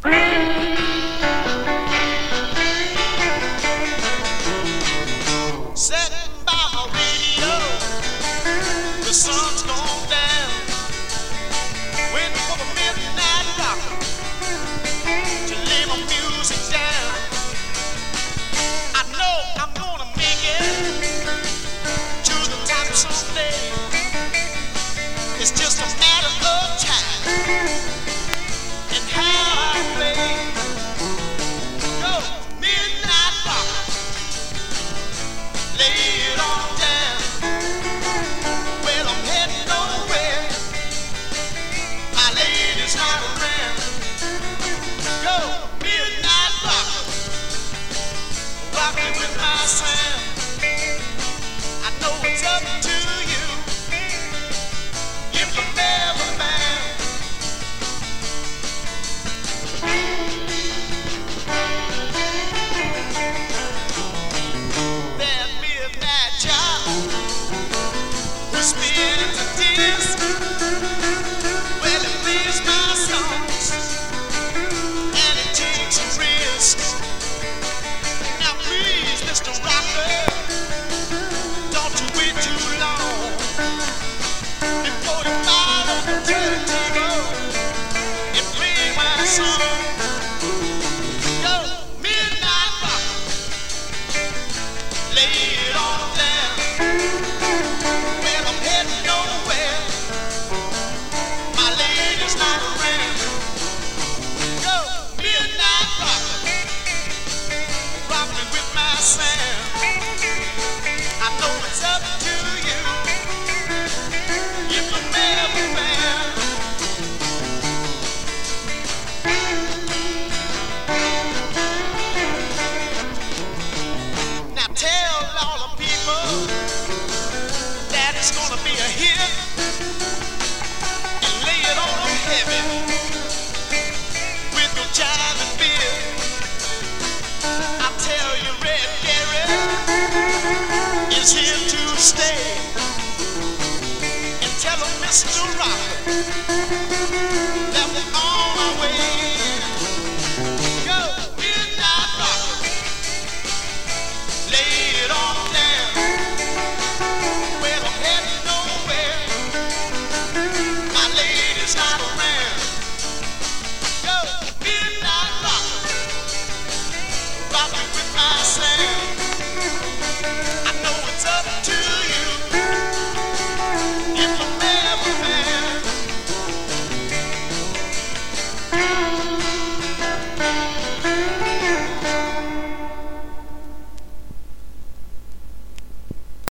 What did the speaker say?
Sitting by my radio, the sun's gone down, waiting for the midnight rocker to lay my music down. I know I'm gonna make it to the top someday. It's just a matter of time and how I play. Go midnight rocker, lay it on down. Well, I'm heading nowhere, my lady's not around. Go midnight rocker, rock me with my sound. I know it's up to you if you're never bound. That midnight child who's spinning the disc, well, it plays my songs and it takes a risk. Now please, Mr. Rocker, don't you wait too long before you fall on the turntable and play my song. Go midnight rocker, lay it on down. Well, I'm heading nowhere, my lady's not around. Go midnight rocker, rock me with my sound. I know it's up to you if you're never bound. Now tell all the people that it's gonna be a hit and lay it on them heavy with your jive and beer. I tell you, Red Gary is here to stay. And tell him, Mr. Rocker,